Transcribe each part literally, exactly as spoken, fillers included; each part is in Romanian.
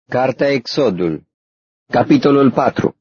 Cartea Exodul, capitolul patru.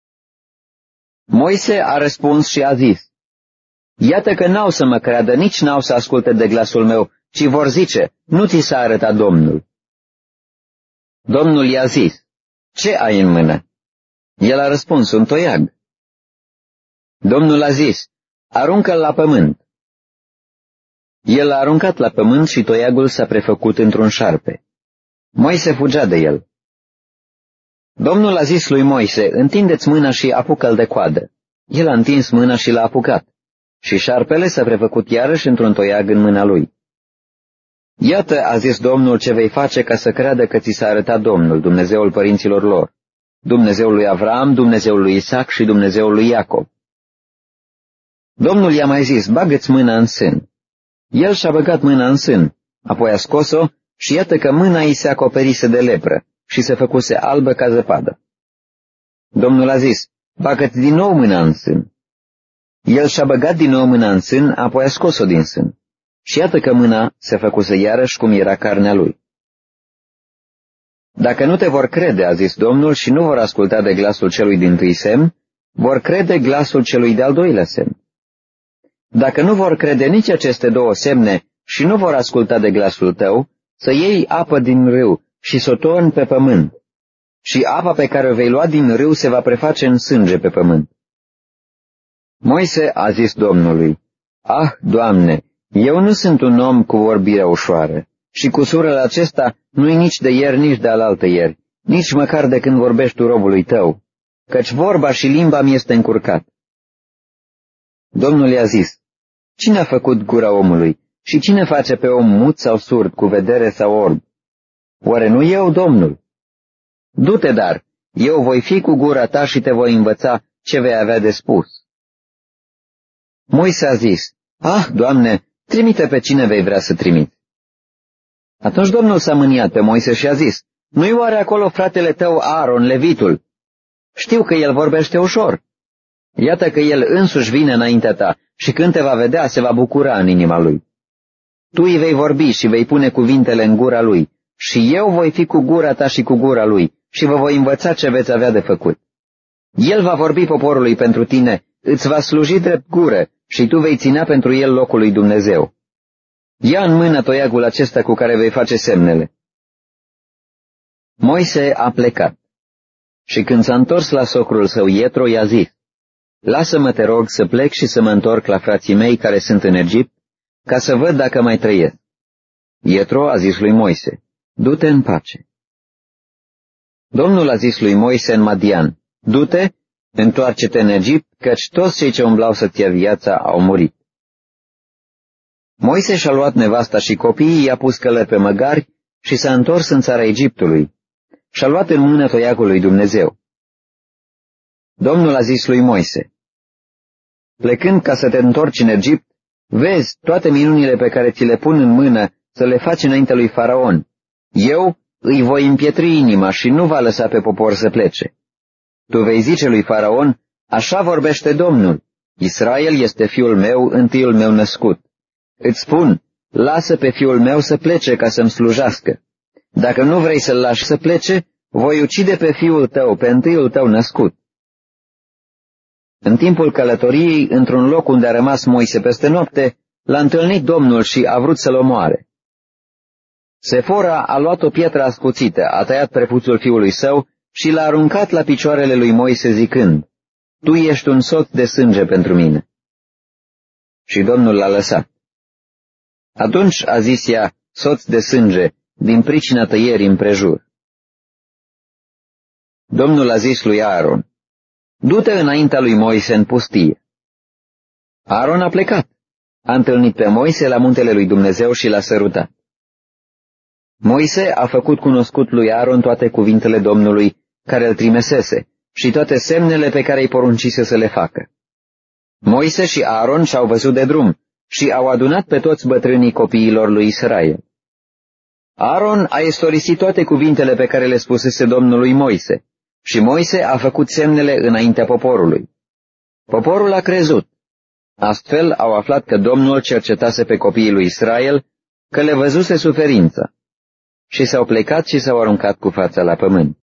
Moise a răspuns și a zis: Iată că n-au să mă creadă, nici n-au să asculte de glasul meu, ci vor zice: nu ți s-a arătat Domnul. Domnul i-a zis: ce ai în mână? El a răspuns: un toiag. Domnul a zis: aruncă-l la pământ. El l-a aruncat la pământ și toiagul s-a prefăcut într-un șarpe. Moise fugea de el. Domnul a zis lui Moise: întinde-ți mâna și apucă-l de coadă. El a întins mâna și l-a apucat. Și șarpele s-a prefăcut iarăși într-un toiag în mâna lui. Iată, a zis Domnul, ce vei face ca să creadă că ți s-a arătat Domnul, Dumnezeul părinților lor, Dumnezeul lui Avram, Dumnezeul lui Isaac și Dumnezeul lui Iacov. Domnul i-a mai zis: bagă-ți mâna în sân. El și-a băgat mâna în sân, apoi a scos-o și iată că mâna i se acoperise de lepră și se făcuse albă ca zăpadă. Domnul a zis: bagă-ți din nou mâna în sân. El și-a băgat din nou mâna în sân, apoi a scos-o din sân. Și iată că mâna se făcuse iarăși cum era carnea lui. Dacă nu te vor crede, a zis Domnul, și nu vor asculta de glasul celui dintâi semn, vor crede glasul celui de-al doilea semn. Dacă nu vor crede nici aceste două semne și nu vor asculta de glasul tău, să iei apă din râu și să o torni pe pământ. Și apa pe care o vei lua din râu se va preface în sânge pe pământ. Moise a zis Domnului: ah, Doamne, eu nu sunt un om cu vorbire ușoară, și cusurul acesta nu-i nici de ieri, nici de alaltă ieri, nici măcar de când vorbești tu robului tău, căci vorba și limba mi este încurcat. Domnul i-a zis: cine a făcut gura omului și cine face pe om mut sau surd, cu vedere sau orb? Oare nu eu, Domnul? Du-te, dar, eu voi fi cu gura ta și te voi învăța ce vei avea de spus. Moise a zis: ah, Doamne, trimite pe cine vei vrea să trimiți. Atunci Domnul s-a mâniat pe Moise și a zis: nu-i oare acolo fratele tău Aaron, levitul? Știu că el vorbește ușor. Iată că el însuși vine înaintea ta și când te va vedea se va bucura în inima lui. Tu îi vei vorbi și vei pune cuvintele în gura lui și eu voi fi cu gura ta și cu gura lui și vă voi învăța ce veți avea de făcut. El va vorbi poporului pentru tine, îți va sluji drept gură și tu vei ținea pentru el locul lui Dumnezeu. Ia în mână toiagul acesta cu care vei face semnele. Moise a plecat și când s-a întors la socrul său Ietro, i-a zis: lasă-mă, te rog, să plec și să mă întorc la frații mei care sunt în Egipt, ca să văd dacă mai trăiesc. Ietro a zis lui Moise: du-te în pace. Domnul a zis lui Moise în Madian: du-te, întoarce-te în Egipt, căci toți cei ce umblau să-ți ia viața au murit. Moise și-a luat nevasta și copiii, i-a pus călări pe măgari și s-a întors în țara Egiptului. Și-a luat în mână toiagul lui Dumnezeu. Domnul a zis lui Moise: plecând ca să te întorci în Egipt, vezi toate minunile pe care ți le pun în mână să le faci înaintea lui Faraon. Eu îi voi împietri inima și nu va lăsa pe popor să plece. Tu vei zice lui Faraon: așa vorbește Domnul, Israel este fiul meu, întâiul meu născut. Îți spun, lasă pe fiul meu să plece ca să-mi slujească. Dacă nu vrei să-l lași să plece, voi ucide pe fiul tău, pe întâiul tău născut. În timpul călătoriei, într-un loc unde a rămas Moise peste noapte, l-a întâlnit Domnul și a vrut să-l omoare. Sefora a luat o pietră ascuțită, a tăiat prepuțul fiului său și l-a aruncat la picioarele lui Moise zicând: tu ești un soț de sânge pentru mine. Și Domnul l-a lăsat. Atunci a zis ea: soț de sânge, din pricina tăierii împrejur. Domnul a zis lui Aaron: du-te înaintea lui Moise în pustie. Aaron a plecat, a întâlnit pe Moise la muntele lui Dumnezeu și l-a sărutat. Moise a făcut cunoscut lui Aaron toate cuvintele Domnului care îl trimisese și toate semnele pe care îi poruncise să le facă. Moise și Aaron și-au văzut de drum și au adunat pe toți bătrânii copiilor lui Israel. Aaron a istorisit toate cuvintele pe care le spusese Domnului Moise și Moise a făcut semnele înaintea poporului. Poporul a crezut. Astfel au aflat că Domnul cercetase pe copiii lui Israel, că le văzuse suferința. Și s-au plecat și s-au aruncat cu fața la pământ.